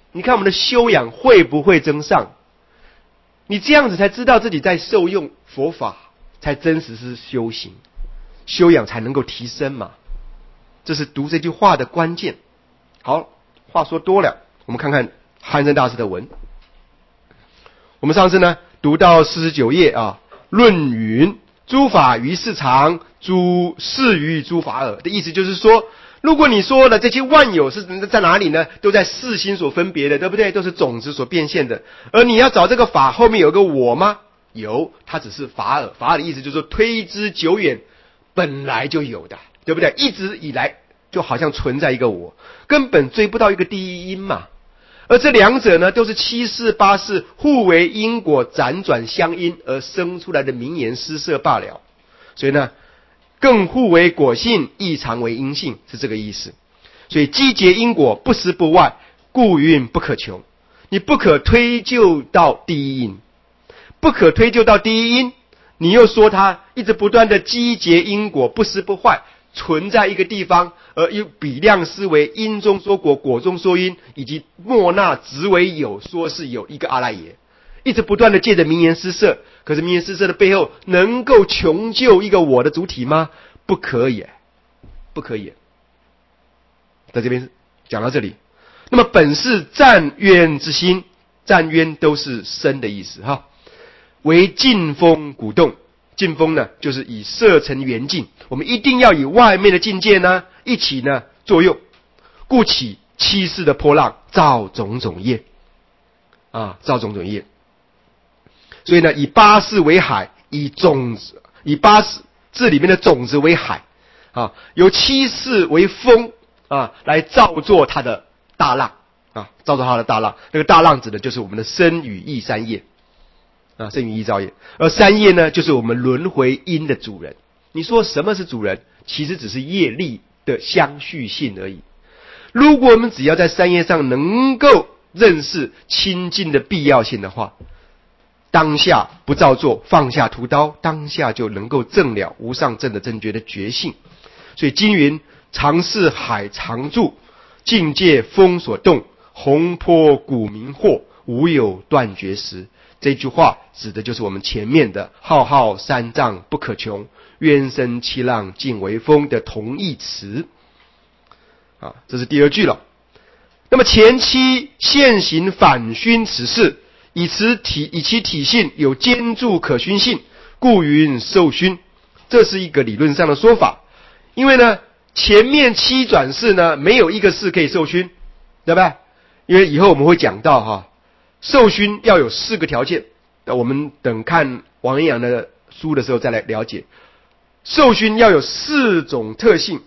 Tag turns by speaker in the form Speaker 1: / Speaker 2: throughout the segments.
Speaker 1: 你看我们的修养会不会增上？你这样子才知道自己在受用佛法，才真实是修行，修养才能够提升嘛。这是读这句话的关键。好，话说多了，我们看看憨山大师的文。我们上次呢读到49页啊，论云：诸法于事常，诸事于诸法耳。的意思就是说，如果你说的这些万有是在哪里呢？都在事心所分别的，对不对？都是种子所变现的。而你要找这个法后面有个我吗？有，它只是法耳。法耳的意思就是说，推之久远，本来就有的，对不对？一直以来就好像存在一个我，根本追不到一个第一因嘛。而这两者呢，都是七事八事互为因果，辗转相因而生出来的名言诗色罢了。所以呢，更互为果性，亦常为因性，是这个意思。所以机结因果，不实不外，故云不可求。你不可推究到第一因，不可推究到第一因，你又说它一直不断的机结因果，不实不坏，存在一个地方，而又比量思维，因中说果，果中说因，以及莫那执为有，说是有一个阿赖耶，一直不断的借着名言诗色。可是名言诗色的背后，能够穷究一个我的主体吗？不可以，不可以。在这边讲到这里，那么本是占渊之心，占渊都是身的意思哈。为境风鼓动，境风呢就是以色成缘境，我们一定要以外面的境界呢一起呢作用，故起七事的波浪，造种种业啊，造种种业。所以呢，以八事为海，以八字里面的种子为海啊，由七事为风啊，来造作它的大浪啊，造作它的大浪。那个大浪指的就是我们的身语意三业啊，身语意造业。而三业呢，就是我们轮回因的主人。你说什么是主人？其实只是业力的相续性而已。如果我们只要在三业上能够认识清净的必要性的话，当下不造作，放下屠刀，当下就能够证了无上正的正觉的觉性。所以经云：常是海常住，境界风所动，洪波谷鸣惑，无有断绝时。这句话指的就是我们前面的浩浩三藏不可穷，渊深七浪尽为风的同义词啊，这是第二句了。那么前期现行反熏此事，以其体性有坚住可熏性，故云受熏。这是一个理论上的说法。因为呢，前面七转世呢，没有一个事可以受熏，对不对？因为以后我们会讲到哈，受熏要有4个条件。那我们等看王阳明的书的时候再来了解。受熏要有4种特性。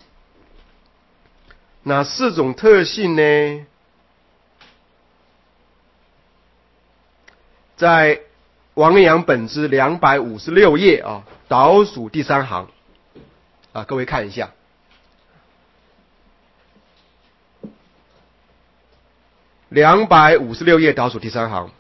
Speaker 1: 哪4种特性呢？在王阳本之256页啊，倒数第3行啊，各位看一下。256页倒数第3行，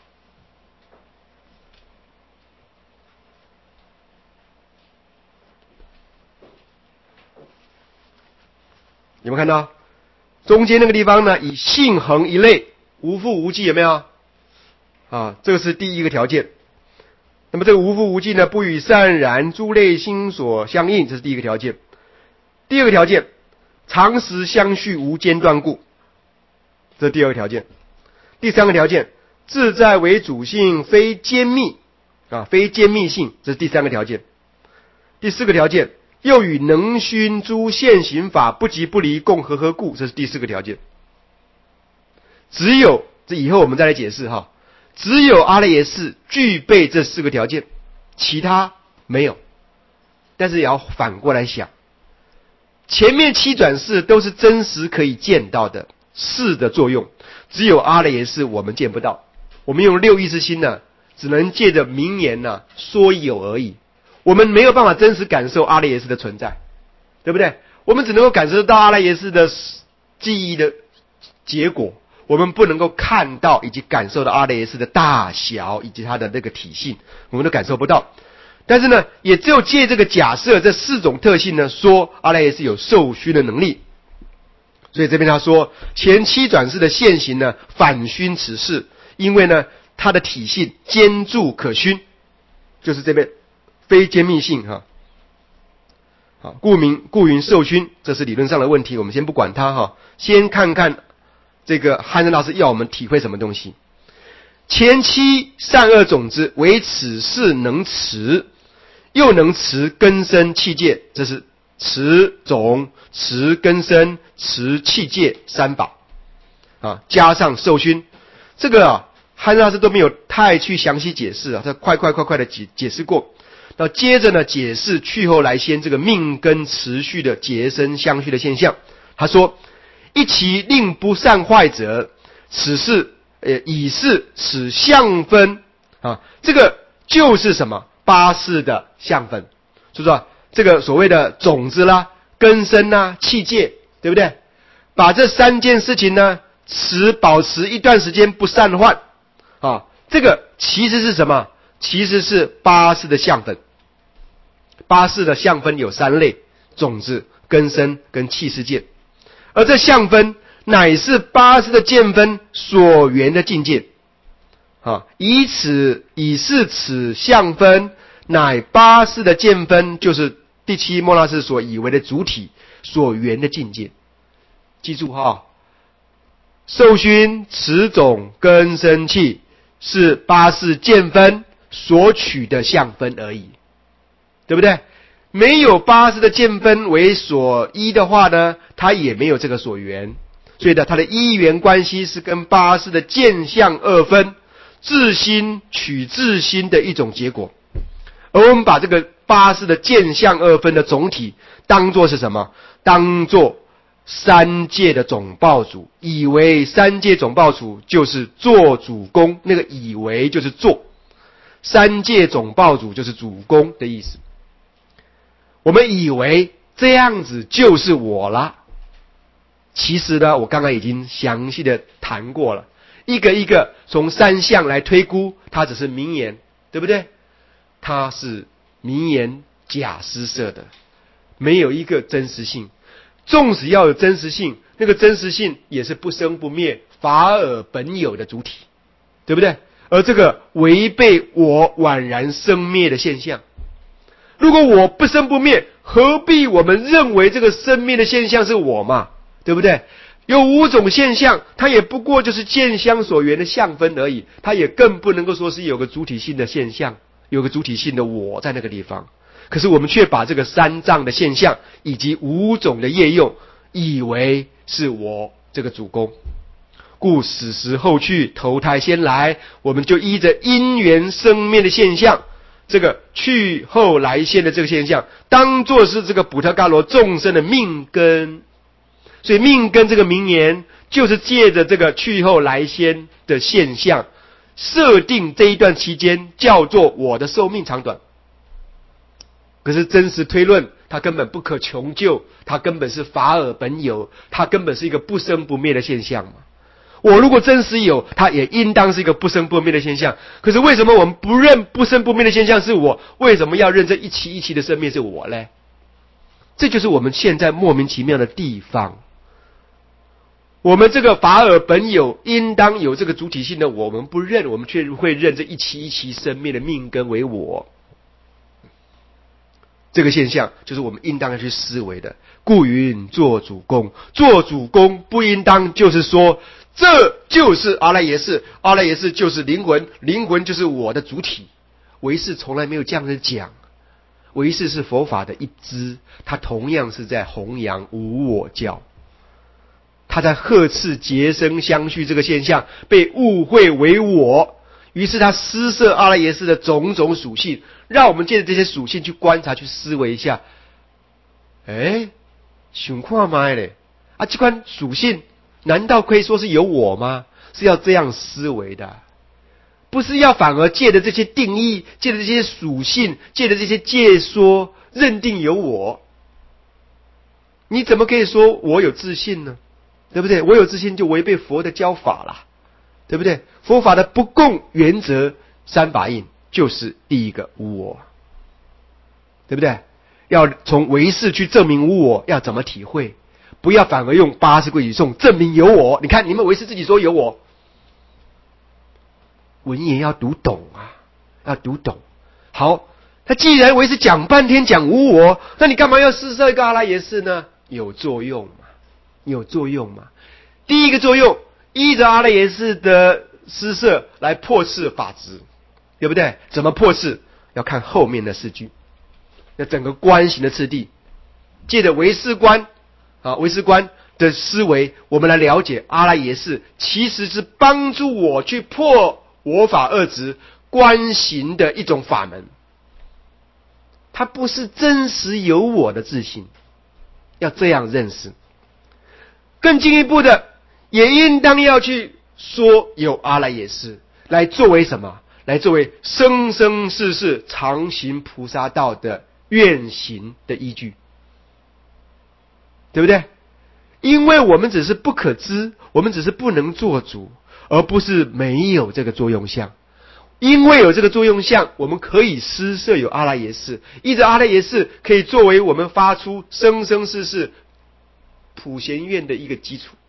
Speaker 1: 有没有看到？中间那个地方呢，以性恒一类，无复无记，有没有？啊，这个是第一个条件。那么这个无复无记呢，不与善然诸类心所相应，这是第一个条件。第二个条件，常时相续无间断故，这是第二个条件。第三个条件，自在为主性，非坚密啊，非坚密性，这是第三个条件。第四个条件，又与能熏诸现行法不即不离，共和合故，这是第4个条件。只有这以后我们再来解释哈，只有阿赖耶识具备这4个条件，其他没有。但是也要反过来想，前面7转世都是真实可以见到的事的作用，只有阿赖耶识我们见不到。我们用6意识心呢，只能借着名言呢说有而已，我们没有办法真实感受阿赖耶识的存在，对不对？我们只能够感受到阿赖耶识的记忆的结果，我们不能够看到以及感受到阿赖耶识的大小以及它的那个体性，我们都感受不到。但是呢，也只有借这个假设，这4种特性呢，说阿赖耶识有受熏的能力。 所以这边他说前七转世的现行呢，反熏此事，因为呢它的体性坚固可熏，就是这边非坚密性哈。好，故云受熏，这是理论上的问题，我们先不管它哈，先看看这个汉生大师要我们体会什么东西。前七善恶种子为此事能持，又能持根生气界，这是持种、持根生、持气界三宝啊，加上受熏，这个汉生大师都没有太去详细解释啊，他快的解释过。那接着呢，解释去后来先这个命根持续的结生相续的现象。他说：一其令不善坏者，此事以是此相分啊，这个就是什么八识的相分，是不是？这个所谓的种子啦、根生啦、气界，对不对？把这三件事情呢，保持一段时间不散换啊，这个其实是什么？其实是八识的相分。八识的相分有三类：种子、根生跟气识界。而这相分乃是八识的见分所缘的境界啊，以是此相分乃八识的见分，就是第七莫那识所以为的主体所缘的境界。记住哈，受熏、持种、根生气是八识见分所取的相分而已，对不对？没有八识的见分为所依的话呢，它也没有这个所缘，所以呢，它的依缘关系是跟八识的见相二分，自心取自心的一种结果。而我们把这个八识的见相二分的总体当作是什么？当作三界的总报主，以为三界总报主就是做主公，那个以为就是做，三界总报主就是主公的意思。我们以为这样子就是我了，其实呢，我刚刚已经详细的谈过了，一个一个从三项来推估，它只是名言，对不对？它是名言假施设的，没有一个真实性。纵使要有真实性，那个真实性也是不生不灭、法尔本有的主体，对不对？而这个违背我宛然生灭的现象。如果我不生不灭，何必我们认为这个生灭的现象是我嘛？对不对？有五种现象，它也不过就是见相所缘的相分而已，它也更不能够说是有个主体性的现象，有个主体性的我在那个地方。可是我们却把这个三藏的现象以及五种的业用，以为是我这个主公。故死时后去，投胎先来，我们就依着因缘生灭的现象，这个去后来先的这个现象，当作是这个补特伽罗众生的命根。所以命根这个名言，就是借着这个去后来先的现象，设定这一段期间叫做我的寿命长短。可是真实推论，它根本不可穷究，它根本是法尔本有，它根本是一个不生不灭的现象嘛。我如果真实有，它也应当是一个不生不灭的现象。可是为什么我们不认不生不灭的现象是我？为什么要认这一期一期的生灭是我呢？这就是我们现在莫名其妙的地方。我们这个法尔本有应当有这个主体性的我们不认，我们却会认这一期一期生灭的命根为我。这个现象就是我们应当要去思维的。故云做主公，做主公不应当就是说这就是阿赖耶识，阿赖耶识就是灵魂，灵魂就是我的主体。唯识从来没有这样子讲，唯识是佛法的一支，它同样是在弘扬无我教，他在呵斥结生相续这个现象被误会为我，于是他施设阿赖耶识的种种属性，让我们借着这些属性去观察、去思维一下。想看嘛嘞，这款属性难道可以说是有我吗？是要这样思维的，不是要反而借着这些定义、借着这些属性、借着这些界说，认定有我。你怎么可以说我有自信呢？对不对？我有自信就违背佛的教法了，对不对？佛法的不共原则三法印就是第一个无我，对不对？要从唯识去证明无我，要怎么体会？ 不要反而用八字规矩颂证明有我。你看你们唯识自己说有我，文言要读懂啊，要读懂。好，他既然唯识讲半天讲无我，那你干嘛要施设一个阿赖耶识呢？有作用嘛，有作用嘛。第一个作用，依着阿赖耶识的施设来破斥法执，对不对？怎么破斥？要看后面的4句，那整个观行的次第，借着唯识观的思维，我们来了解阿赖耶识其实是帮助我去破我法二执观行的一种法门，它不是真实有我的自性，要这样认识。更进一步的，也应当要去说有阿赖耶识，来作为什么？来作为生生世世常行菩萨道的愿行的依据，对不对？因为我们只是不可知，我们只是不能做主，而不是没有这个作用相。因为有这个作用相，我们可以施设有阿赖耶识，依着阿赖耶识可以作为我们发出生生世世普贤愿的一个基础。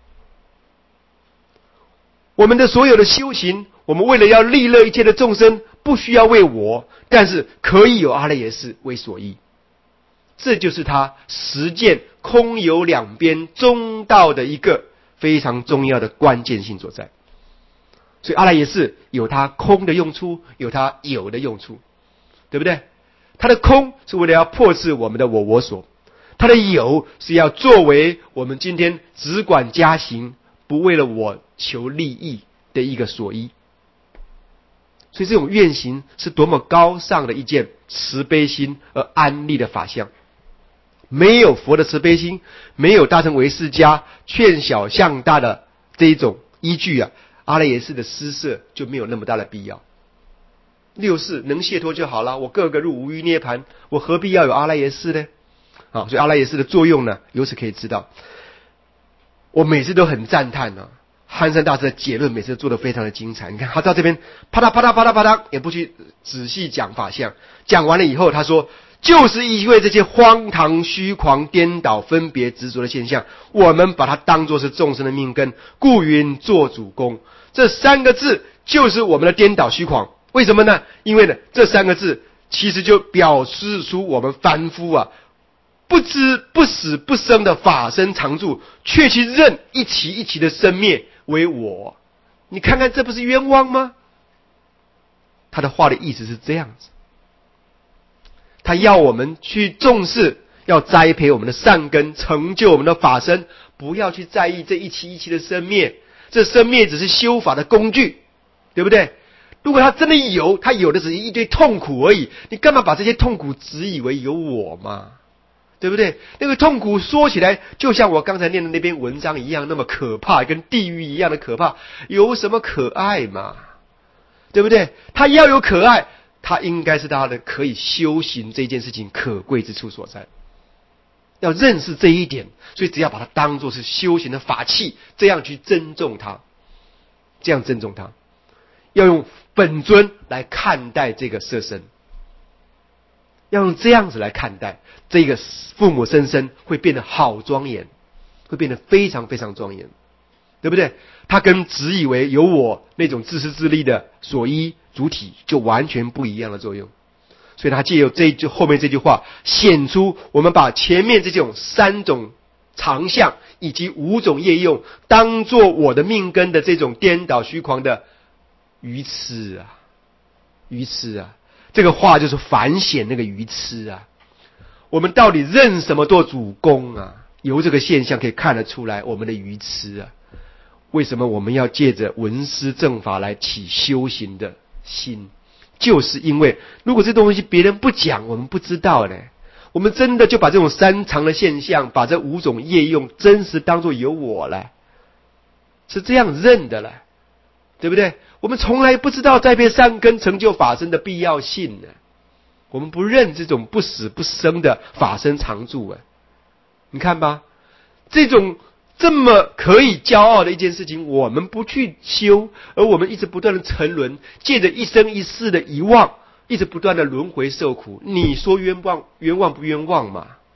Speaker 1: 我们的所有的修行，我们为了要利乐一切的众生，不需要为我，但是可以有阿赖耶识为所依。这就是他实践空有两边中道的一个非常重要的关键性所在。所以阿赖耶识有它空的用处，有它有的用处，对不对？它的空是为了要破斥我们的我所，它的有是要作为我们今天只管加行，不为了我求利益的一个所依。所以这种愿行是多么高尚的一件慈悲心而安立的法相。没有佛的慈悲心，没有大乘唯识家劝小向大的这一种依据啊，阿赖耶识的施设就没有那么大的必要。六事能解脱就好了，我个个入无余涅盘，我何必要有阿赖耶识呢？所以阿赖耶识的作用呢，由此可以知道。我每次都很赞叹啊，憨山大师的结论每次都做得非常的精彩。你看他到这边啪嗒啪嗒啪嗒啪嗒，也不去仔细讲法相，讲完了以后他说，就是因为这些荒唐虚狂颠倒分别执着的现象，我们把它当作是众生的命根，故云做主公。这3个字就是我们的颠倒虚狂。为什么呢？因为呢，这3个字其实就表示出我们凡夫啊，不知不死不生的法身常住，却去认一期一期的生灭为我。你看看这不是冤枉吗？他的话的意思是这样子，他要我们去重视，要栽培我们的善根，成就我们的法身，不要去在意这一期一期的生灭，这生灭只是修法的工具，对不对？如果他真的有，他有的只是一堆痛苦而已，你干嘛把这些痛苦只以为有我嘛？对不对？那个痛苦说起来就像我刚才念的那篇文章一样，那么可怕，跟地狱一样的可怕，有什么可爱嘛？对不对？他要有可爱，他应该是他的可以修行这件事情可贵之处所在。要认识这一点，所以只要把它当作是修行的法器，这样去珍重它，这样珍重它，要用本尊来看待这个色身，要用这样子来看待这个父母生身，会变得好庄严，会变得非常非常庄严，对不对？它跟只以为有我那种自私自利的所依主体就完全不一样的作用。所以他借由后面这句话，显出我们把前面这种3种常相以及5种业用当作我的命根的这种颠倒虚狂的愚痴啊，愚痴啊！这个话就是反显那个愚痴啊！我们到底认什么做主公啊？由这个现象可以看得出来我们的愚痴啊！为什么我们要借着闻思正法来起修行的心？就是因为如果这东西别人不讲，我们不知道呢，我们真的就把这种3常的现象，把这5种业用真实当作有我了，是这样认的了，对不对？我们从来不知道栽培善根成就法身的必要性呢，我们不认这种不死不生的法身常住啊！你看吧，这种这么可以骄傲的一件事情，我们不去修，而我们一直不断的沉沦，借着一生一世的遗忘，一直不断的轮回受苦。你说冤枉不冤枉嘛？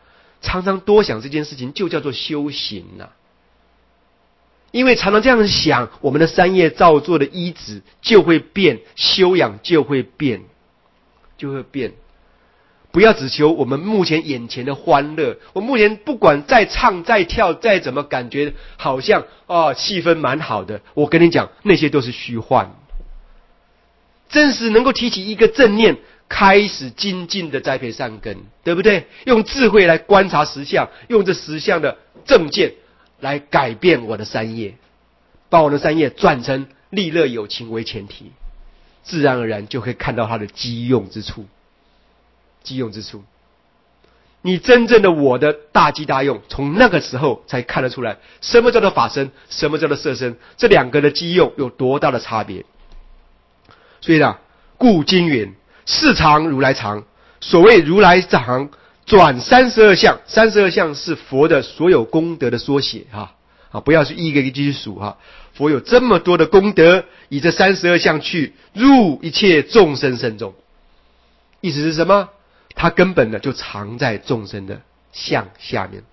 Speaker 1: 常常多想这件事情，就叫做修行呐。因为常常这样想，我们的三业造作的依止就会变，修养就会变，就会变。不要只求我们目前眼前的欢乐，我目前不管再唱再跳再怎么感觉好像气氛蛮好的，我跟你讲，那些都是虚幻。真实能够提起一个正念，开始精进的栽培善根，对不对？用智慧来观察实相，用这实相的正见来改变我的三业，把我的三业转成利乐有情为前提，自然而然就会看到它的机用之处。机用之处，你真正的我的大机大用，从那个时候才看得出来，什么叫做法身，什么叫做色身，这两个的机用有多大的差别。所以呢，故今云事常如来常，所谓如来常转32相，32相是佛的所有功德的缩写不要去一个一个去数佛有这么多的功德，以这32相去入一切众生身中。意思是什么？它根本呢就藏在众生的相下面。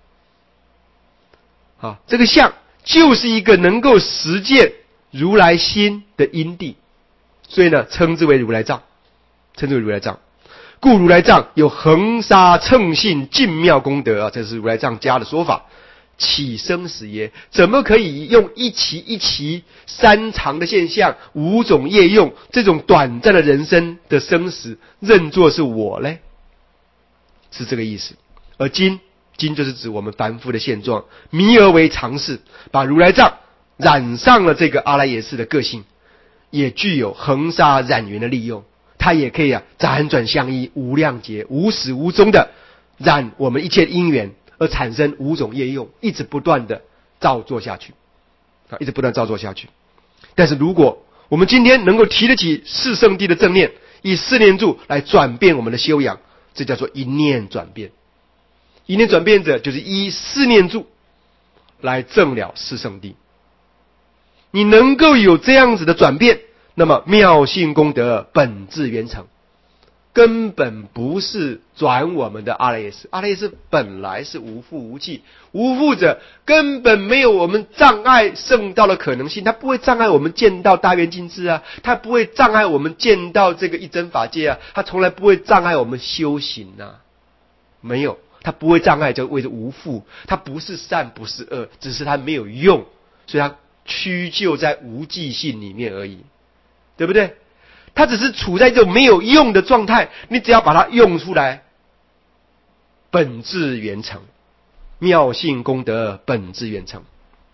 Speaker 1: 这个相就是一个能够实践如来心的因地，所以呢称之为如来藏，称之为如来藏。故如来藏有恒沙称性净妙功德这是如来藏家的说法。起生死耶？怎么可以用一期一期三常的现象，五种业用，这种短暂的人生的生死认作是我呢？是这个意思。而今就是指我们凡夫的现状，迷而为常事，把如来藏染上了这个阿赖耶识的个性，也具有恒沙染缘的利用。它也可以辗转相依，无量劫，无始无终的染我们一切因缘，而产生五种业用，一直不断的造作下去一直不断造作下去。但是如果我们今天能够提得起四圣谛的正念，以四念住来转变我们的修养，这叫做一念转变。一念转变者就是依四念住来证了四圣谛。你能够有这样子的转变，那么妙性功德本自圆成，根本不是转我们的阿赖耶识。阿赖耶识本来是无覆无记，无覆者根本没有我们障碍圣道的可能性，它不会障碍我们见到大圆镜智它不会障碍我们见到这个一真法界它从来不会障碍我们修行没有，它不会障碍，就谓之无覆。它不是善不是恶，只是它没有用，所以它屈就在无记性里面而已，对不对？它只是处在这种没有用的状态，你只要把它用出来，本自圆成，妙性功德本自圆成。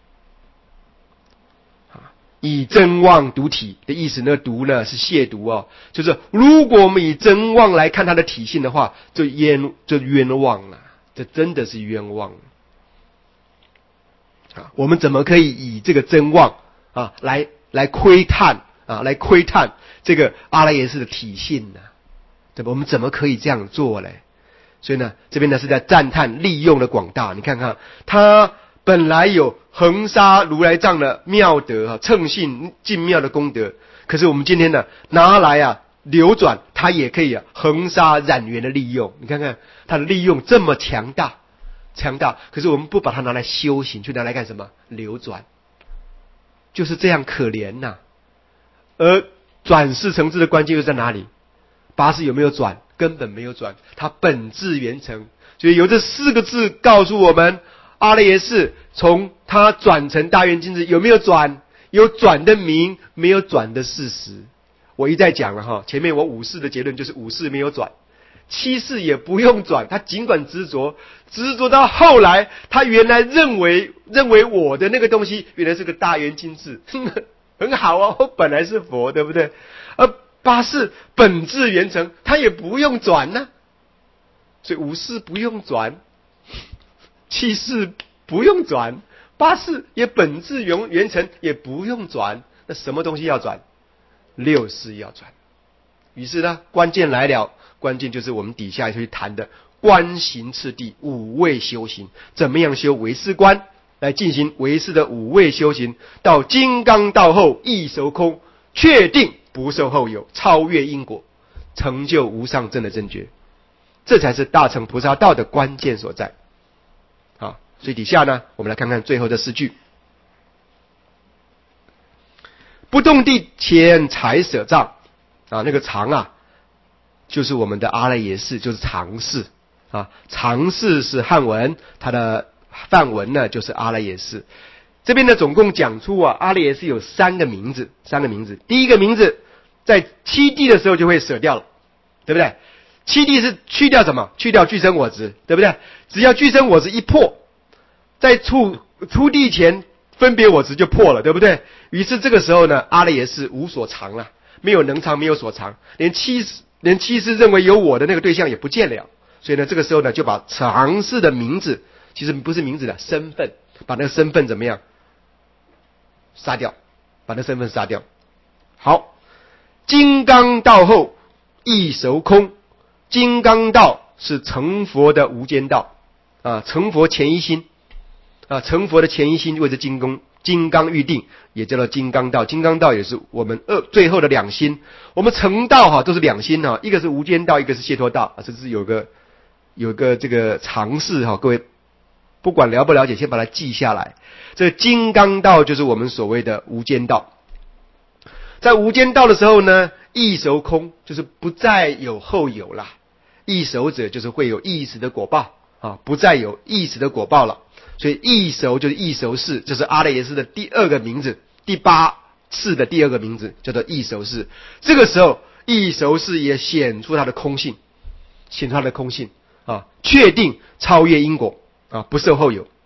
Speaker 1: 以真妄读体的意思呢，读呢是亵渎就是如果我们以真妄来看它的体性的话，就冤枉了，这真的是冤枉我们怎么可以以这个真妄来窥探来窥探这个阿赖耶识的体性呢？对吧？我们怎么可以这样做呢？所以呢，这边呢是在赞叹利用的广大。你看看，他本来有恒沙如来藏的妙德称性净妙的功德，可是我们今天呢拿来流转，它也可以恒沙染缘的利用。你看看它的利用这么强大，可是我们不把它拿来修行，就拿来干什么？流转，就是这样可怜呐。而转世成智的关键又在哪里？八识有没有转？根本没有转，它本自圆成。所以由这四个字告诉我们，阿赖耶识从它转成大圆镜智有没有转？有转的名，没有转的事实。我一再讲了前面我五识的结论就是五识没有转，七识也不用转，他尽管执着到后来，他原来认为我的那个东西原来是个大圆镜智，很好我本来是佛，对不对？而八识本自圆成，他也不用转所以五识不用转，七识不用转，八识也本自圆成，也不用转。那什么东西要转？六识要转。于是呢，关键来了，关键就是我们底下去谈的观行次第五位修行，怎么样修唯识观，来进行唯识的五位修行，到金刚道后一手空，确定不受后有，超越因果，成就无上正的正觉，这才是大乘菩萨道的关键所在。 所以底下呢，我们来看看最后的4句。不动地前才舍障啊，那个常啊，就是我们的阿赖耶识，就是常识啊。常识是汉文，它的梵文呢就是阿赖耶识。这边呢总共讲出啊，阿赖耶识有3个名字。第一个名字在七地的时候就会舍掉了，对不对？七地是去掉什么？去掉俱生我执，对不对？只要俱生我执一破，在出地前分别我执就破了，对不对？于是这个时候呢，阿赖耶识无所藏了，没有能藏，没有所藏，连七识认为有我的那个对象也不见了。所以呢，这个时候呢，就把常识的名字，其实不是名字的身份，把那个身份怎么样杀掉，把那身份杀掉。好，金刚道后亦熟空。金刚道是成佛的无间道啊，成佛前一心啊，成佛的前一心谓之金刚喻定，也叫做金刚道。金刚道也是我们最后的2心。我们成道都是2心一个是无间道，一个是解脱道啊。这是有个这个常识各位不管了不了解，先把它记下来。这个金刚道就是我们所谓的无间道。在无间道的时候呢，亦熟空，就是不再有后有啦。亦熟者就是会有意识的果报啊，不再有意识的果报了。所以亦熟就是亦熟识，这是阿赖耶识的第2个名字，第8识的第2个名字叫做亦熟识。这个时候亦熟识也显出它的空性，啊，确定超越因果啊，不受后有。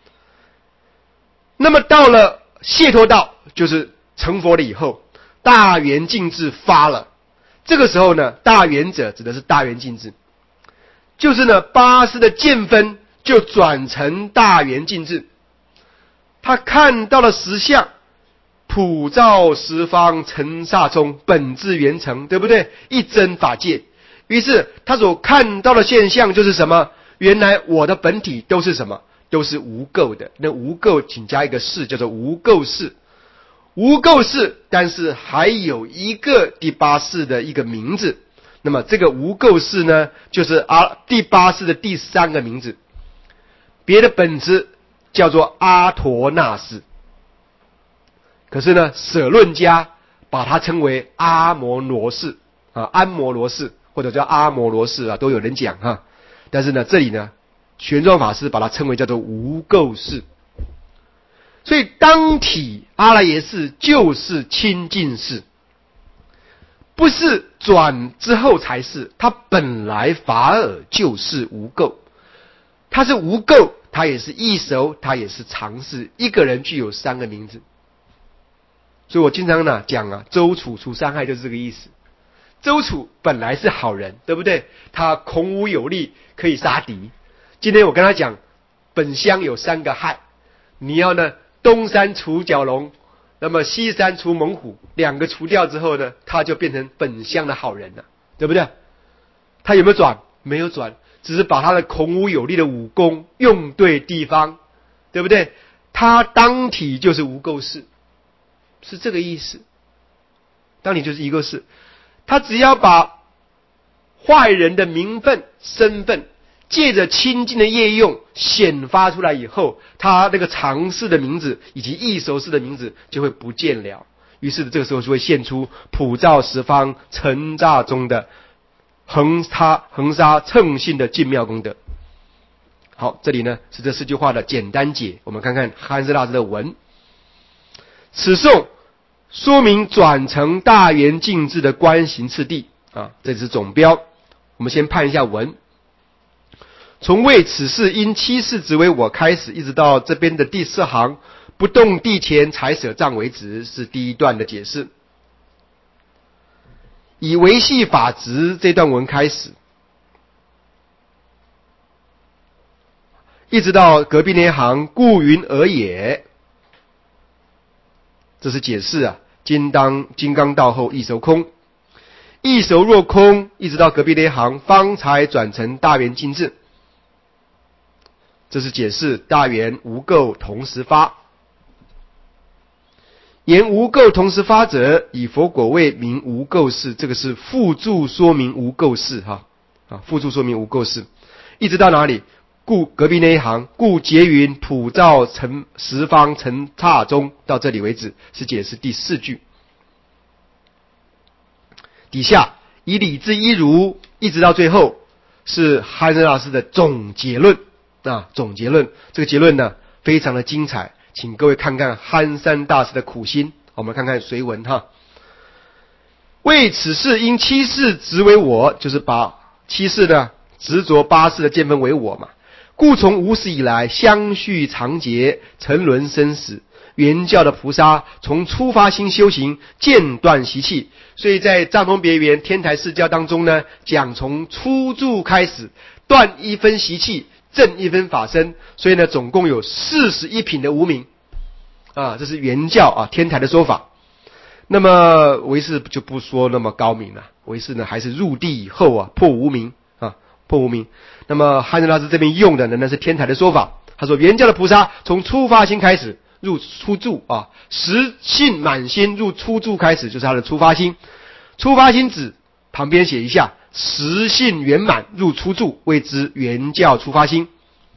Speaker 1: 那么到了解脱道，就是成佛了以后，大圆净智发了。这个时候呢，大圆者指的是大圆净智，就是呢8识的见分就转成大圆净智。他看到了实相，普照十方尘刹中本自圆成，对不对？一真法界。于是他所看到的现象就是什么？原来我的本体都是什么？都是无垢的。那无垢请加一个识，叫做无垢识。无垢识，但是还有一个第8识的一个名字。那么这个无垢识呢，就是第8识的第3个名字，别的本质叫做阿陀那识。可是呢，舍论家把它称为阿摩罗识啊，安摩罗识或者叫阿摩罗识啊，都有人讲哈。但是呢，这里呢，玄奘法师把它称为叫做无垢识。所以当体阿赖耶识就是清净识，不是转之后才是，它本来法尔就是无垢，它是无垢，它也是亦熟，它也是常识。一个人具有3个名字。所以我经常呢讲啊，周处除三害就是这个意思。周处本来是好人，对不对？他孔武有力，可以杀敌。今天我跟他讲，本乡有3个害，你要呢东山除角龙，那么西山除猛虎，2个除掉之后呢，他就变成本乡的好人了，对不对？他有没有转？没有转，只是把他的孔武有力的武功用对地方，对不对？他当体就是无垢识，是这个意思。当体就是一个识，他只要把坏人的名分、身份借着清净的业用显发出来以后，他那个常识的名字以及亦熟识的名字就会不见了。于是这个时候就会现出普照十方尘刹中的恒沙称性的净妙功德。好，这里呢是这4句话的简单解。我们看看汉斯大师的文。此颂说明转成大圆净智的观行次第啊，这是总标。我们先判一下文。从为此事因7世执为我开始，一直到这边的第4行不动地前才舍障为止，是第1段的解释。以维系法执这段文开始，一直到隔壁那一行故云而也，这是解释啊。金刚道后亦熟空，亦熟若空，一直到隔壁那一行方才转成大圆净智，这是解释大圆无垢同时发。言无垢同时发者，以佛果位名无垢识，这个是附注说明无垢识哈啊，附注说明无垢识，一直到哪里？ 故隔壁那一行，故结云普照十方成刹中，到这里为止是解释第4句。底下以理之一如，一直到最后是憨山大师的总结论啊，总结论。这个结论呢非常的精彩，请各位看看憨山大师的苦心。我们看看随文哈。为此事因七世执为我，就是把七世呢执着八世的见分为我嘛。故从无始以来相续常劫，沉沦生死。原教的菩萨从初发心修行，间断习气。所以在藏通别圆天台释教当中呢，讲从初住开始，断一分习气，正一分法身。所以呢，总共有41品的无明啊，这是原教啊天台的说法。那么唯识就不说那么高明了，唯识呢还是入地以后啊破无明啊，破无明。那么憨山大师这边用的呢，那是天台的说法。他说原教的菩萨从初发心开始入初住啊，实性满心入初住开始，就是他的初发心。初发心指旁边写一下，实性圆满入初住，谓之原教初发心。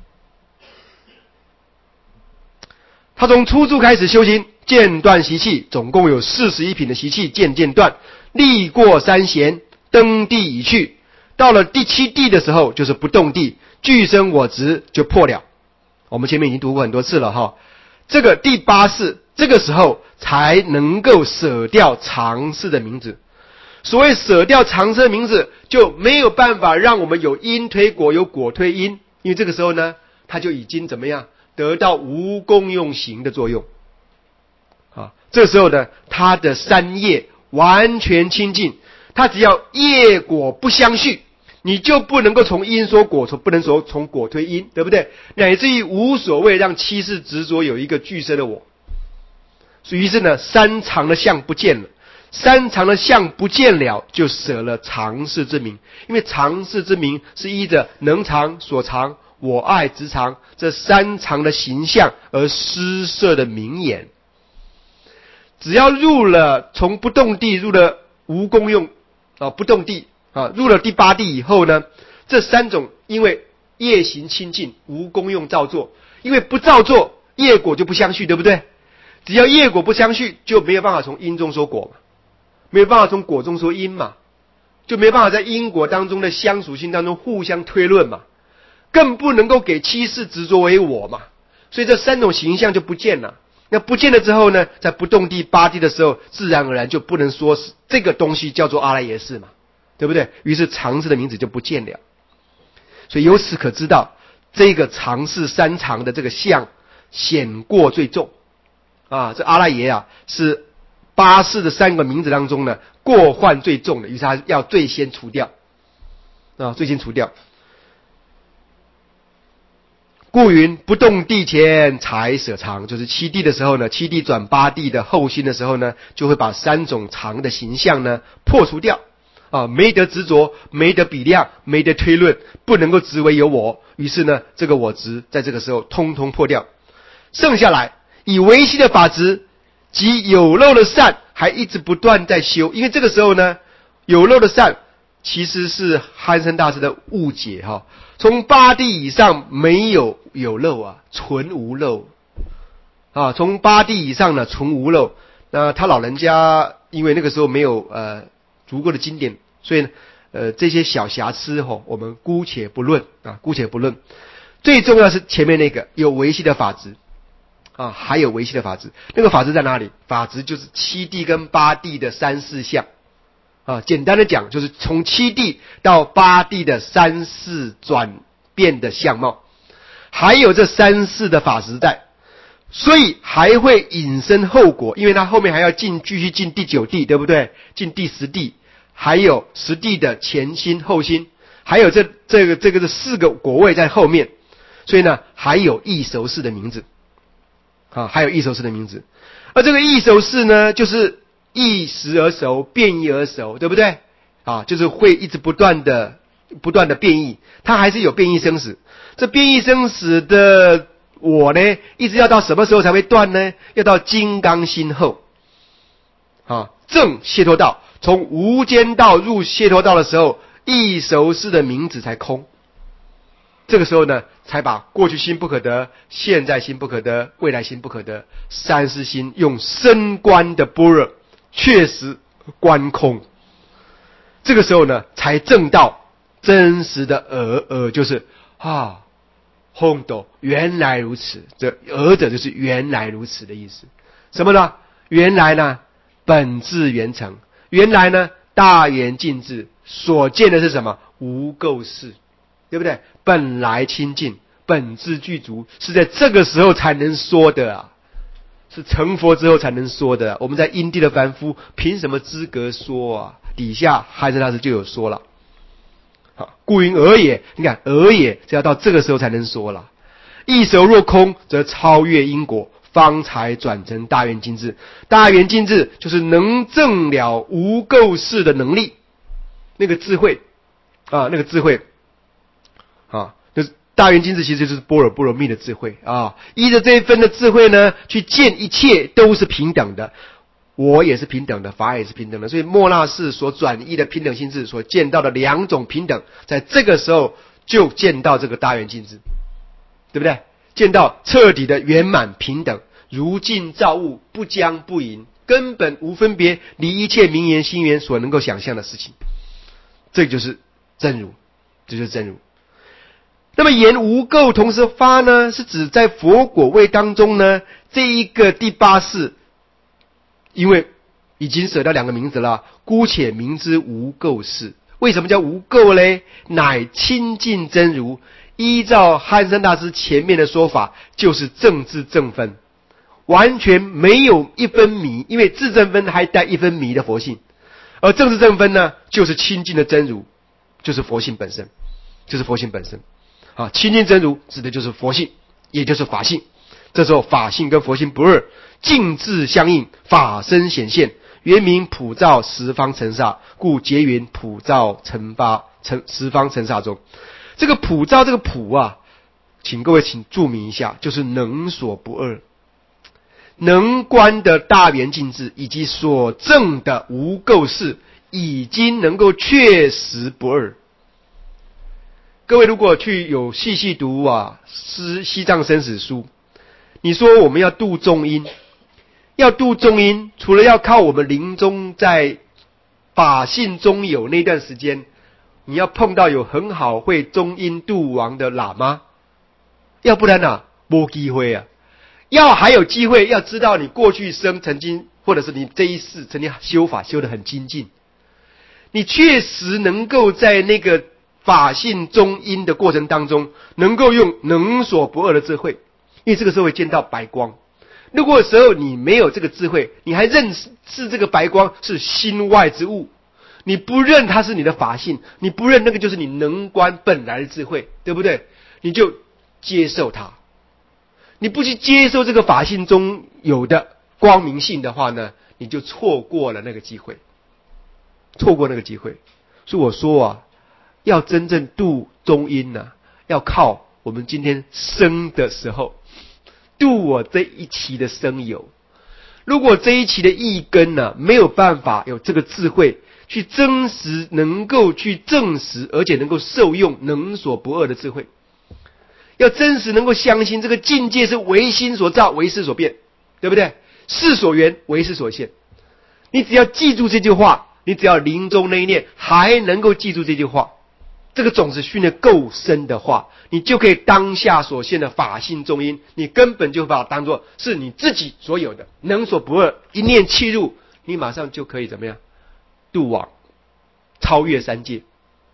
Speaker 1: 他从初住开始修行，间断习气，总共有41品的习气渐渐断，历过三弦，登地已去。到了第7地的时候，就是不动地，具生我执就破了。我们前面已经读过很多次了哈。这个第8世，这个时候才能够舍掉常世的名字。所谓舍掉常世的名字，就没有办法让我们有因推果，有果推因，因为这个时候呢，它就已经怎么样得到无功用行的作用啊。这时候呢，它的三业完全清净，它只要业果不相续，你就不能够从因说果，不能说从果推因，对不对？乃至于无所谓让七世执着有一个具身的我。于是呢，三常的相不见了，三常的相不见了，就舍了常世之名。因为常世之名是依着能常、所常、我爱执常这三常的形象而施设的名言。只要入了从不动地入了无功用啊不动地啊，入了第8地以后呢，这3种因为业行清净，无功用造作，因为不造作，业果就不相续，对不对？只要业果不相续，就没有办法从因中说果嘛，没有办法从果中说因嘛，就没有办法在因果当中的相属性当中互相推论嘛，更不能够给七世执着为我嘛，所以这3种形象就不见了。那不见了之后呢，在不动地8地的时候，自然而然就不能说是这个东西叫做阿赖耶识嘛，对不对？于是常识的名字就不见了。所以由此可知道，这个常识三常的这个相显过最重啊。这阿赖耶啊，是8世的3个名字当中呢，过患最重的，于是他要最先除掉啊，最先除掉。故云不动地前才舍常，就是7地的时候呢，7地转8地的后心的时候呢，就会把3种常的形象呢破除掉啊，没得执着，没得比量，没得推论，不能够执为有我。于是呢，这个我执在这个时候通通破掉，剩下来以维系的法执及有漏的善还一直不断在修。因为这个时候呢，有漏的善其实是憨山大师的误解哈。从8地以上没有有漏啊，纯无漏啊。从8地以上呢，纯无漏。那他老人家因为那个时候没有足够的经典，所以呢这些小瑕疵我们姑且不论啊，姑且不论。最重要是前面那个有维系的法执啊，还有维系的法执。那个法执在哪里？法执就是7地跟8地的3、4相啊。简单的讲，就是从7地到8地的3、4转变的相貌，还有这3、4的法执在，所以还会引申后果。因为他后面还要继续进第9地，对不对？进第10地，还有10地的前心、后心，还有这个4个果位在后面，所以呢，还有异熟识的名字啊，还有异熟识的名字。而这个异熟识呢，就是异时而熟，变异而熟，对不对啊？就是会一直不断的变异，它还是有变异生死。这变异生死的我呢，一直要到什么时候才会断呢？要到金刚心后啊，正解脱道，从无间道入解脱道的时候，异熟识的名字才空这个时候呢，才把过去心不可得、现在心不可得、未来心不可得三思心用深观的般若确实观空。这个时候呢，才证到真实的就是空斗原来如此。这者就是原来如此的意思。什么呢？原来呢，本质圆成。原来呢，大圆净智所见的是什么？无垢事，对不对？本来清净，本质具足，是在这个时候才能说的啊，是成佛之后才能说的。我们在因地的凡夫凭什么资格说啊？底下汉生大师就有说了，故云也。你看也，只要到这个时候才能说了。一手若空，则超越因果，方才转成大圆净智。大圆净智就是能证了无垢事的能力，那个智慧啊，那个智慧啊，就是大圆净智，其实就是般若蜜的智慧啊。依着这一分的智慧呢，去见一切都是平等的，我也是平等的，法也是平等的。所以莫那识所转依的平等心智所见到的两种平等，在这个时候就见到这个大圆净智，对不对？见到彻底的圆满平等，如镜照物，不将不迎，根本无分别，离一切名言心缘所能够想象的事情。这就是真如，这就是真如。那么言无垢同时发呢，是指在佛果位当中呢，这一个第八识，因为已经舍掉两个名字了，姑且名之无垢识。为什么叫无垢呢？乃清净真如。依照汉生大师前面的说法，就是正智正分，完全没有一分迷，因为智正分还带一分迷的佛性，而正智正分呢，就是清净的真如，就是佛性本身，就是佛性本身啊。清净真如指的就是佛性，也就是法性。这时候法性跟佛性不二，净智相应，法身显现，原名普照十方尘刹，故结云普照十方尘刹中。这个普照，这个普啊，请各位请注明一下，就是能所不二，能观的大圆净智以及所证的无垢事，已经能够确实不二。各位如果去有细细读西藏生死书，你说我们要度中阴，除了要靠我们临终在法性中有那段时间，你要碰到有很好会中阴度亡的喇嘛，要不然没机会啊。要还有机会，要知道你过去生曾经，或者是你这一世曾经修法修得很精进，你确实能够在那个法性中阴的过程当中，能够用能所不二的智慧，因为这个时候会见到白光。如果时候你没有这个智慧，你还认识这个白光是心外之物，你不认它是你的法性，你不认那个就是你能观本来的智慧，对不对？你就接受它，你不去接受这个法性中有的光明性的话呢，你就错过了那个机会，所以我说要真正度中阴要靠我们今天生的时候度我这一期的生友。如果这一期的意根没有办法有这个智慧去真实能够去证实，而且能够受用能所不二的智慧，要真实能够相信这个境界是唯心所造，唯识所变，对不对？事所缘，唯识所现。你只要记住这句话，你只要临终那一念还能够记住这句话，这个种子训练够深的话，你就可以当下所现的法性中阴，你根本就把它当作是你自己所有的能所不二，一念契入，你马上就可以怎么样度往超越三界。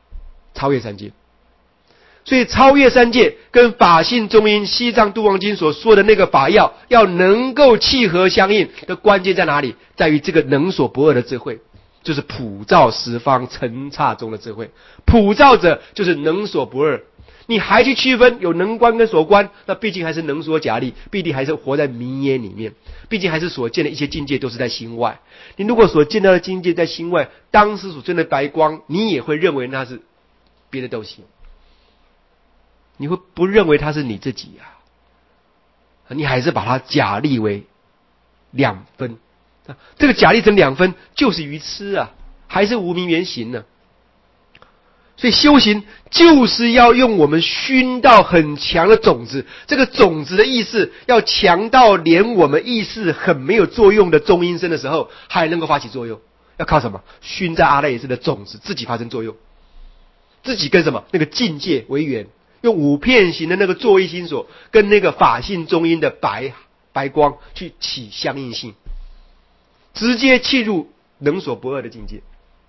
Speaker 1: 所以超越三界跟法性中阴西藏度亡经所说的那个法要能够契合相应的关键在哪里？在于这个能所不二的智慧，就是普照十方尘刹中的智慧。普照者就是能所不二，你还去区分有能观跟所观，那毕竟还是能所假立，毕竟还是活在迷烟里面，毕竟还是所见的一些境界都是在心外。你如果所见到的境界在心外，当时所见的白光，你也会认为那是别的东西，你会不认为它是你自己你还是把它假立为两分，这个假立成两分就是愚痴还是无明原形呢。 所以修行就是要用我们熏到很强的种子，这个种子的意思要强到连我们意识很没有作用的中阴身的时候还能够发起作用。要靠什么？熏在阿赖耶识的种子自己发生作用，自己跟什么？那个境界为缘，用五片形的那个作意心所跟那个法性中阴的白光去起相应性，直接契入能所不二的境界。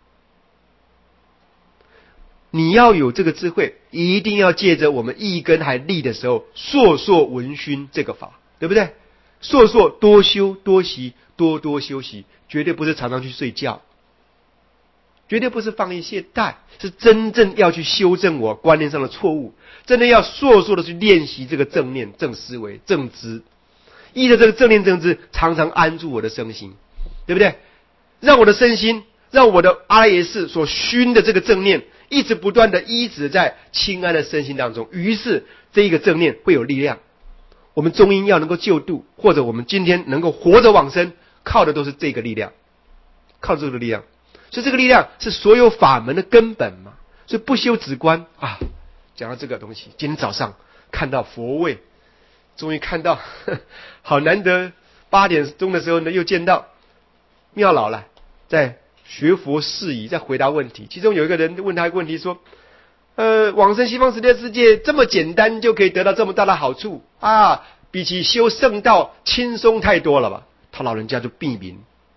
Speaker 1: 你要有这个智慧，一定要借着我们一根还利的时候，烁烁闻熏这个法，对不对？烁烁多修多习，多多修习，绝对不是常常去睡觉，绝对不是放逸懈怠，是真正要去修正我观念上的错误，真的要烁烁的去练习这个正念、正思维、正知，依着这个正念正知，常常安住我的身心，对不对？让我的身心，让我的阿赖耶识所熏的这个正念一直不断的依止在清安的身心当中，于是这一个正念会有力量。我们中阴要能够救度，或者我们今天能够活着往生，靠的都是这个力量，靠这个力量。所以这个力量是所有法门的根本嘛。所以不修止观啊，讲到这个东西，今天早上看到佛位，终于看到，好难得8点钟的时候呢，又见到妙老了，在学佛事宜，在回答问题。其中有一个人问他一个问题说，往生西方极乐世界这么简单就可以得到这么大的好处啊，比起修圣道轻松太多了吧？他老人家就避名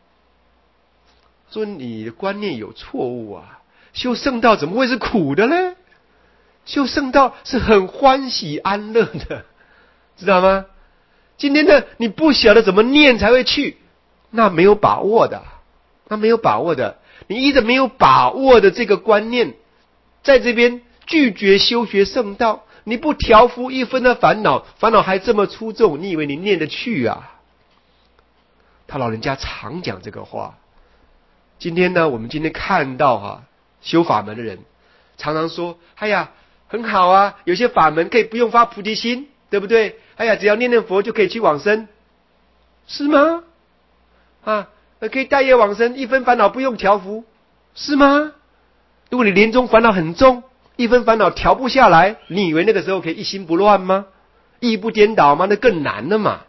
Speaker 1: 说，你的观念有错误啊，修圣道怎么会是苦的呢？修圣道是很欢喜安乐的，知道吗？今天呢，你不晓得怎么念才会去，那没有把握的，你依着没有把握的这个观念，在这边拒绝修学圣道，你不调伏一分的烦恼，烦恼还这么粗重，你以为你念得去啊？他老人家常讲这个话。今天呢，我们今天看到修法门的人常常说，哎呀，很好啊，有些法门可以不用发菩提心，对不对？哎呀，只要念念佛就可以去往生，是吗？可以带业往生，一分烦恼不用调伏，是吗？如果你临终烦恼很重，一分烦恼调不下来，你以为那个时候可以一心不乱吗？意不颠倒吗？那更难了嘛。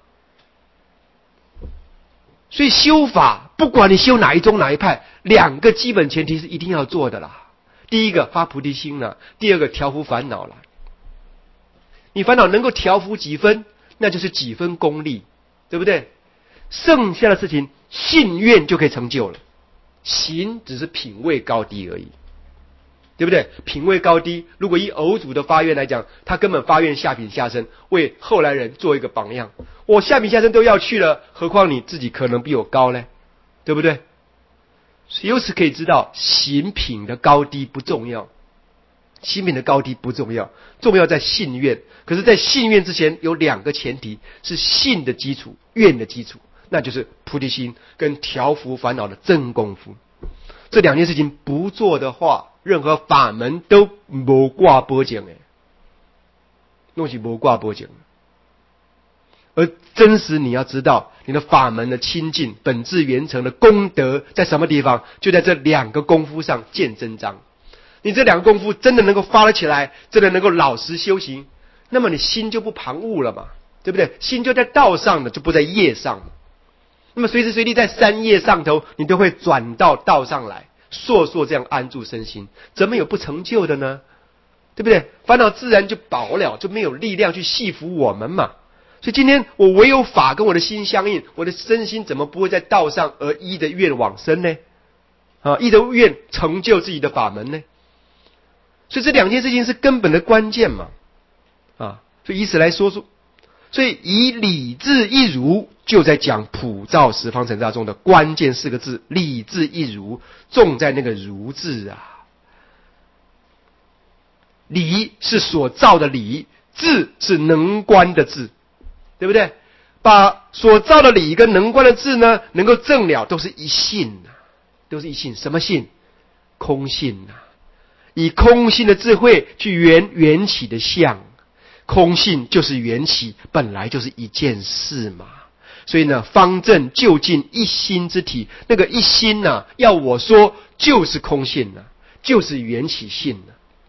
Speaker 1: 所以修法，不管你修哪一宗哪一派，2个基本前提是一定要做的啦。第一个发菩提心啦，第二个调伏烦恼啦。你烦恼能够调伏几分，那就是几分功力，对不对？剩下的事情信愿就可以成就了，行只是品位高低而已，对不对？品位高低，如果以偶主的发愿来讲，他根本发愿下品下生，为后来人做一个榜样。我下品下生都要去了，何况你自己可能比我高呢？对不对？由此可以知道，行品的高低不重要，行品的高低不重要，重要在信愿。可是在信愿之前有2个前提，是信的基础，愿的基础，那就是菩提心跟调伏烦恼的真功夫。这2件事情不做的话，任何法门都没挂波讲诶，东西没挂波讲。而真实你要知道，你的法门的清净本质圆成的功德在什么地方？就在这2个功夫上见真章。你这2个功夫真的能够发了起来，真的能够老实修行，那么你心就不旁骛了嘛，对不对？心就在道上的，就不在业上。那么随时随地在3业上头，你都会转到道上来，烁烁这样安住身心，怎么有不成就的呢？对不对？烦恼自然就薄了，就没有力量去系服我们嘛。所以今天我唯有法跟我的心相应，我的身心怎么不会在道上而依的愿往生呢？依的愿成就自己的法门呢？所以这2件事情是根本的关键嘛。所以以此来说，所以以理智一如，就在讲普照十方成刹中的关键4个字，理智一如，重在那个如字啊。理是所造的理，智是能观的智，对不对？把所造的理跟能观的智呢，能够证了，都是一性啊，都是一性。什么性？空性啊。以空性的智慧去圆缘起的相，空性就是缘起，本来就是一件事嘛。所以呢，方正就近一心之体，那个一心要我说就是空性就是缘起性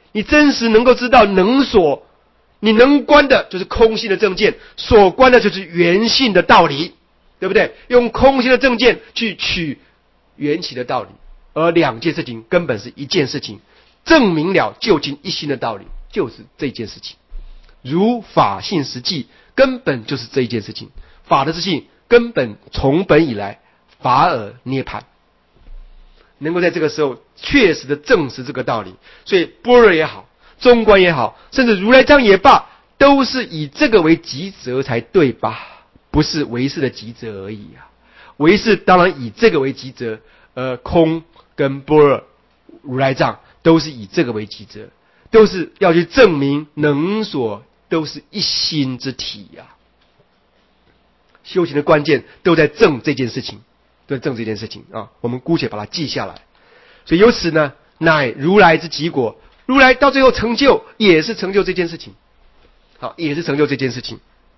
Speaker 1: 你真实能够知道能所，你能观的就是空性的正见，所观的就是圆性的道理，对不对？用空性的正见去取缘起的道理，而两件事情根本是一件事情，证明了究竟一心的道理就是这件事情。如法性实际根本就是这一件事情，法的自性根本从本以来法尔涅槃，能够在这个时候确实的证实这个道理。所以般若也好，中观也好，甚至如来藏也罢，都是以这个为极则才对吧？不是唯识的极则而已啊。唯识当然以这个为极则，空跟般若如来藏都是以这个为极则，都是要去证明能所都是一心之体呀。修行的关键都在证这件事情，都在证这件事情啊。我们姑且把它记下来。所以由此呢，乃如来之极果。如来到最后成就，也是成就这件事情，好，也是成就这件事情。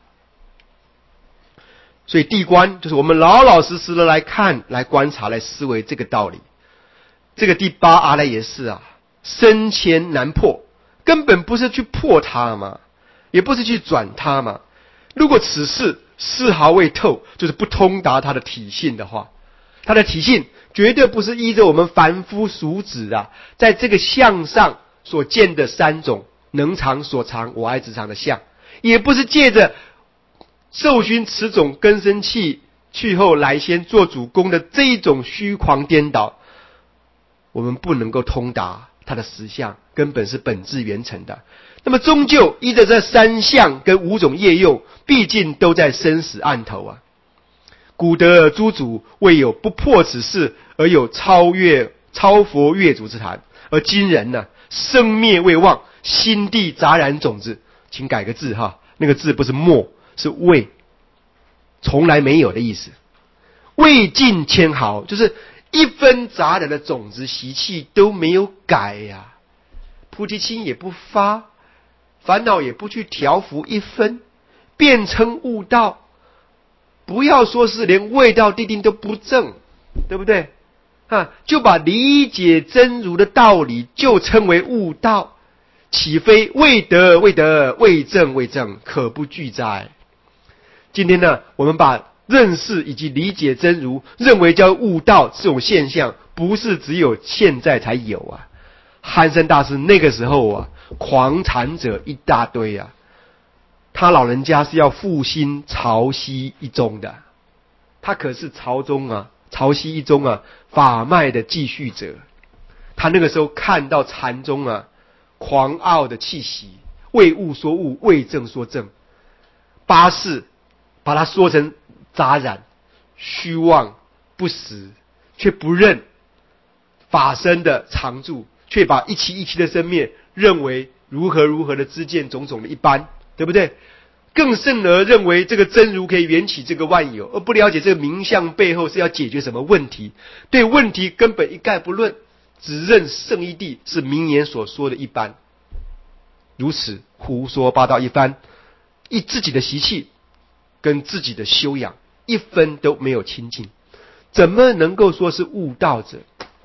Speaker 1: 所以地观就是我们老老实实的来看、来观察、来思维这个道理。这个第八阿赖耶识啊，深浅难破，根本不是去破它嘛，也不是去转它嘛。如果此事丝毫未透，就是不通达它的体性的话，它的体性绝对不是依着我们凡夫俗子啊，在这个相上所见的三种能常、所常、我爱之常的相，也不是借着受熏此种根生气去后来先做主公的这一种虚狂颠倒，我们不能够通达它的实相，根本是本质圆成的。那么终究依着这三相跟五种业用，毕竟都在生死岸头啊。古德诸祖未有不破此事而有超佛越足之谈，而今人呢，生灭未忘，心地杂然种子，请改个字哈，那个字不是没，是未，从来没有的意思。未尽千毫，就是一分杂染的种子习气都没有改呀，菩提心也不发，烦恼也不去调伏一分，便称悟道。不要说是连味道地定都不正，对不对啊？就把理解真如的道理就称为悟道，岂非未得未得，未正未正，可不惧哉？今天呢，我们把认识以及理解真如认为叫悟道这种现象，不是只有现在才有啊。憨山大师那个时候啊，狂禅者一大堆啊，他老人家是要复兴潮汐一宗的，他可是潮汐一宗啊法脉的继续者。他那个时候看到禅宗啊狂傲的气息，为悟说悟，为正说正，八事把它说成杂染、虚妄、不实，却不认法身的常住，却把一期一期的生灭认为如何如何的知见种种的一般，对不对？更甚而认为这个真如可以缘起这个万有，而不了解这个名相背后是要解决什么问题，对问题根本一概不论，只认圣义谛是名言所说的一般，如此胡说八道一番，自己的习气跟自己的修养一分都没有亲近，怎么能够说是悟道者？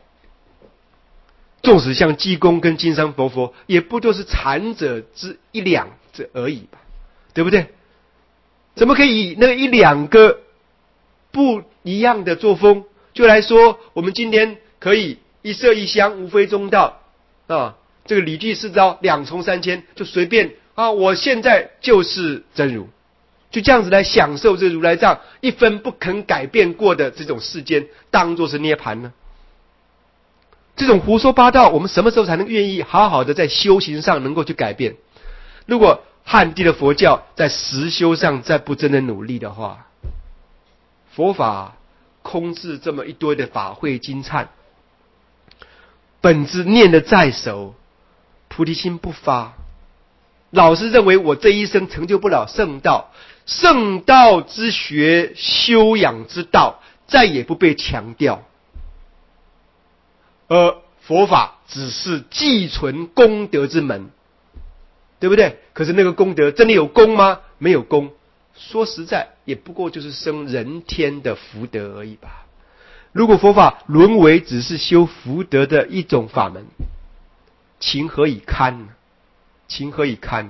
Speaker 1: 纵使像济公跟金山佛，也不都是禅者之一两者而已吧，对不对？怎么可以以那一两个不一样的作风，就来说我们今天可以一色一香，无非中道啊？这个理具四招，两重三千，就随便啊！我现在就是真如，就这样子来享受这如来藏一分不肯改变过的这种世间，当作是涅槃呢？这种胡说八道，我们什么时候才能愿意好好的在修行上能够去改变？如果汉地的佛教在实修上再不真的努力的话，佛法空置这么一堆的法会经忏，本子念得再熟，菩提心不发，老是认为我这一生成就不了圣道，圣道之学修养之道再也不被强调，而佛法只是寄存功德之门，对不对？可是那个功德真的有功吗？没有功，说实在也不过就是生人天的福德而已吧。如果佛法沦为只是修福德的一种法门， 情何以堪呢？情何以堪？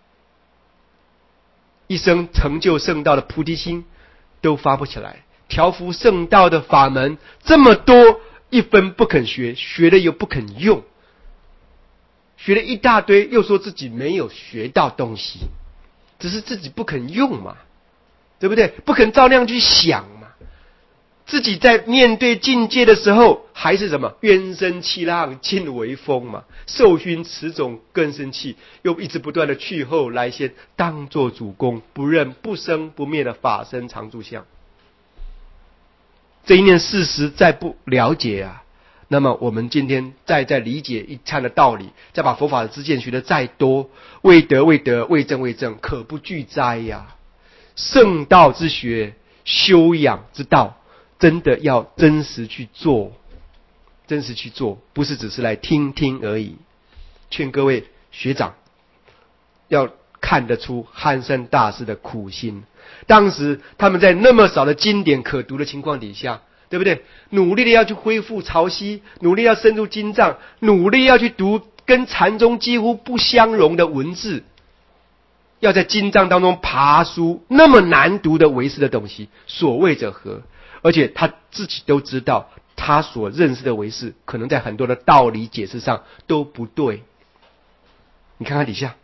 Speaker 1: 一生成就圣道的菩提心都发不起来，调伏圣道的法门这么多，一分不肯学，学了又不肯用，学了一大堆，又说自己没有学到东西，只是自己不肯用嘛，对不对？不肯照那样去想嘛。自己在面对境界的时候，还是什么冤声气浪尽为风嘛，受熏此种更生气，又一直不断的去后来先，当作主公，不认不生不灭的法身常住相。这一念事实再不了解啊，那么我们今天再理解一餐的道理，再把佛法的知见学的再多，未得未得，未正未正，可不具哉呀！圣道之学，修养之道，真的要真实去做，真实去做，不是只是来听听而已。劝各位学长要看得出憨山大师的苦心，当时他们在那么少的经典可读的情况底下，对不对？努力的要去恢复潮汐，努力要深入经藏，努力要去读跟禅宗几乎不相容的文字，要在经藏当中爬书那么难读的唯识的东西，所谓者何？而且他自己都知道，他所认识的唯识可能在很多的道理解释上都不对。你看看底下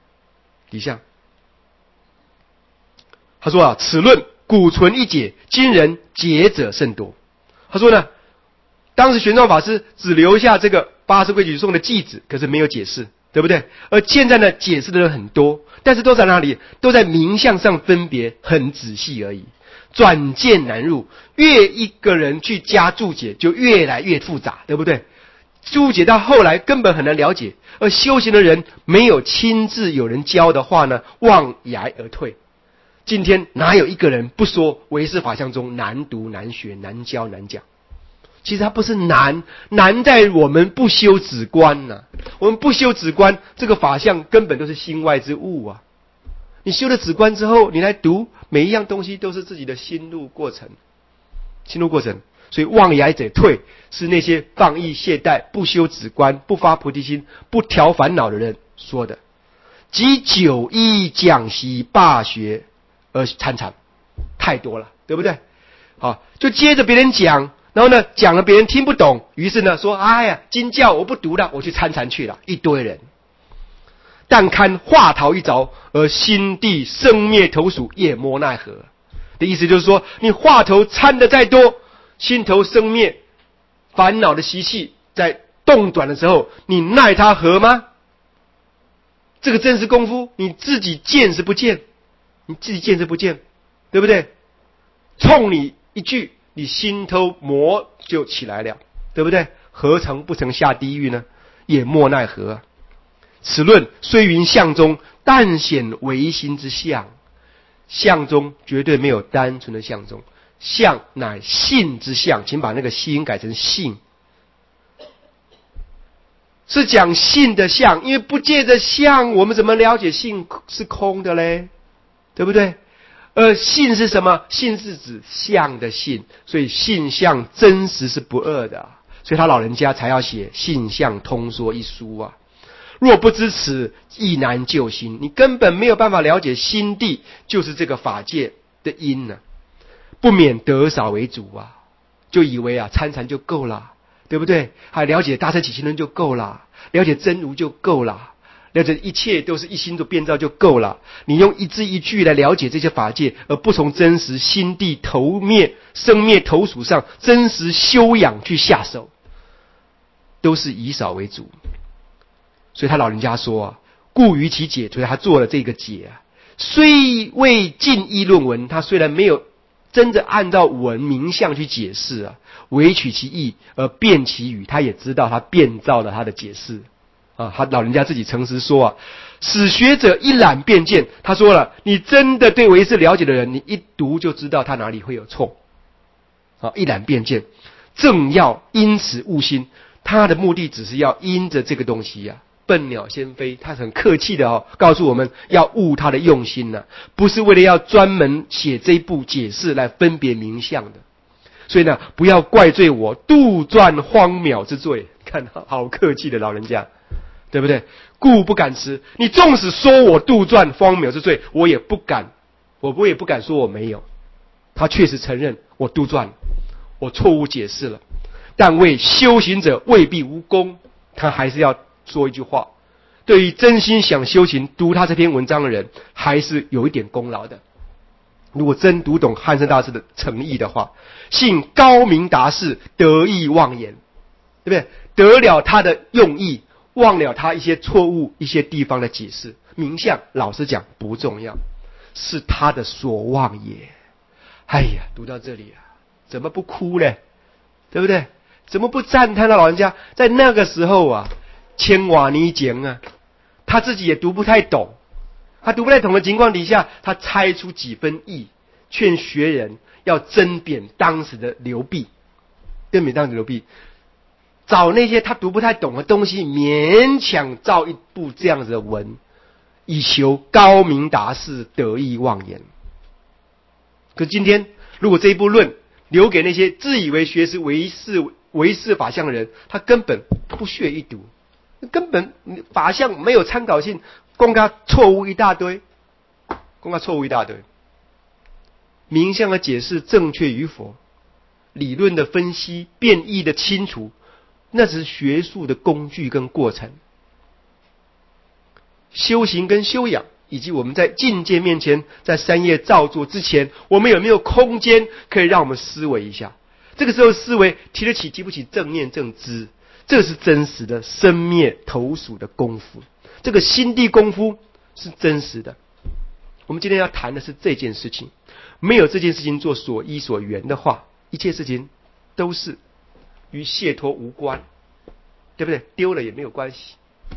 Speaker 1: 他说啊，此论古存一解，今人解者甚多。他说呢，当时玄奘法师只留下这个八识规矩颂的记子，可是没有解释，对不对？而现在呢，解释的人很多，但是都在哪里？都在名相上分别很仔细而已，转见难入。越一个人去加注解，就越来越复杂，对不对？注解到后来根本很难了解，而修行的人没有亲自有人教的话呢，望崖而退。今天哪有一个人不说唯识法相中难读难学难教难讲？其实它不是难，难在我们不修止观啊。我们不修止观，这个法相根本都是心外之物啊。你修了止观之后，你来读每一样东西都是自己的心路过程。所以望崖者退是那些放逸懈怠、不修止观、不发菩提心、不调烦恼的人说的。即久依讲习罢学而参禅，太多了，对不对？好，就接着别人讲，然后呢讲了别人听不懂，于是呢说，哎呀，经教我不读了，我去参禅去了，一堆人。但堪化陶一凿，而心地生灭投属，也莫奈何。的意思就是说，你话头参的再多，心头生灭烦恼的习气在动转的时候，你奈它何吗？这个真实功夫你自己见是不见，对不对？冲你一句，你心头魔就起来了，对不对？何曾不曾下地狱呢？也莫奈何啊。此论虽云相中，但显唯心之相。相中绝对没有单纯的相中，相乃性之相，请把那个心改成性，是讲性的相，因为不借着相，我们怎么了解性是空的嘞？对不对？性是什么？性是指相的性，所以性相真实是不二的所以他老人家才要写性相通说一书啊。若不知此，亦难救心。你根本没有办法了解心地，就是这个法界的因呢，不免得少为主啊，就以为参禅就够了，对不对？还了解大乘起信论就够了，了解真如就够了，了解一切都是一心的变造就够了。你用一字一句来了解这些法界，而不从真实心地投灭生灭投属上真实修养去下手，都是以少为主。所以他老人家说故于其解，所以他做了这个解虽未尽依论文，他虽然没有真的按照文名相去解释唯取其意而变其语，他也知道他变造了他的解释他老人家自己诚实说使学者一览便见。他说了，你真的对唯识了解的人，你一读就知道他哪里会有错一览便见，正要因此悟心。他的目的只是要因着这个东西笨鸟先飞，他很客气的告诉我们要悟他的用心不是为了要专门写这一部解释来分别名相的。所以呢，不要怪罪我杜撰荒谬之罪。看好客气的老人家，对对不对？故不敢辞。你纵使说我杜撰荒谬之罪，我也不敢说我没有。他确实承认我杜撰了，我错误解释了。但为修行者未必无功，他还是要说一句话：对于真心想修行、读他这篇文章的人，还是有一点功劳的。如果真读懂汉生大师的诚意的话，信高明达士得意忘言，对不对？得了他的用意，忘了他一些错误、一些地方的解释。名相老实讲不重要，是他的所忘也。哎呀，读到这里啊，怎么不哭呢？对不对？怎么不赞叹到老人家在那个时候啊，千瓦尼前啊，他自己也读不太懂，他读不太懂的情况底下，他猜出几分意，劝学人要甄贬当时的刘弼，甄贬当时的刘弼，找那些他读不太懂的东西，勉强造一部这样子的文，以求高明达士得意忘言。可今天，如果这一部论留给那些自以为学识唯识法相的人，他根本不屑一读，根本法相没有参考性，供他错误一大堆，名相的解释正确与否，理论的分析、变异的清楚，那只是学术的工具跟过程。修行跟修养，以及我们在境界面前，在三业造作之前，我们有没有空间可以让我们思维一下？这个时候思维提得起提不起正念正知，这是真实的生灭投属的功夫，这个心地功夫是真实的。我们今天要谈的是这件事情，没有这件事情做所依所缘的话，一切事情都是与解脱无关，对不对？丢了也没有关系。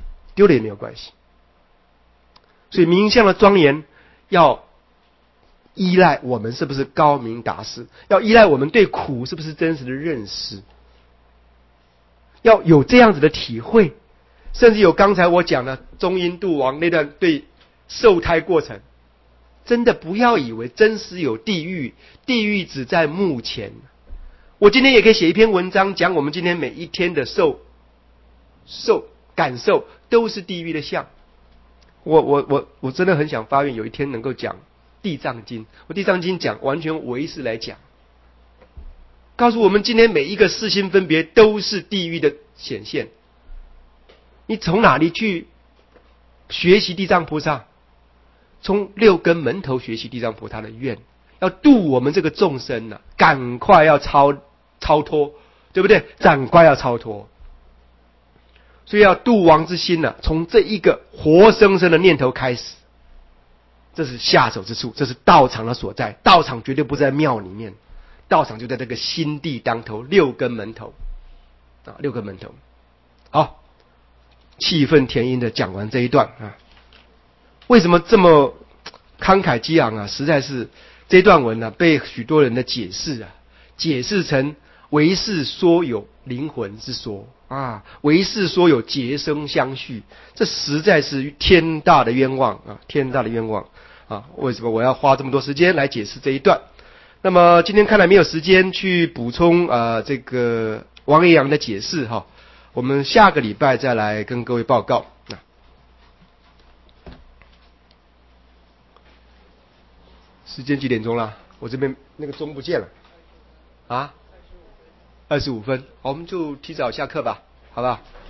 Speaker 1: 所以名相的庄严要依赖我们是不是高明达士，要依赖我们对苦是不是真实的认识，要有这样子的体会，甚至有刚才我讲的中阴度王那段对受胎过程，真的不要以为真实有地狱，地狱只在目前。我今天也可以写一篇文章，讲我们今天每一天的感受都是地狱的相。我真的很想发愿有一天能够讲地藏经，我地藏经讲完全唯识来讲，告诉我们今天每一个四心分别都是地狱的显现。你从哪里去学习地藏菩萨？从六根门头学习地藏菩萨的愿，要度我们这个众生啊，赶快要超脱，对不对？赶快要超脱。所以要度亡之心呢，从这一个活生生的念头开始，这是下手之处，这是道场的所在。道场绝对不在庙里面，道场就在这个心地当头，六根门头啊，六根门头。好，气愤填膺的讲完这一段啊，为什么这么慷慨激昂啊？实在是这段文呢，被许多人的解释成唯识说有灵魂之说啊，唯识说有结生相续，这实在是天大的冤枉啊！天大的冤枉啊！为什么我要花这么多时间来解释这一段？那么今天看来没有时间去补充这个王爷阳的解释哈，我们下个礼拜再来跟各位报告啊。时间几点钟了？我这边那个钟不见了啊。25分，好，我们就提早下课吧，好不好？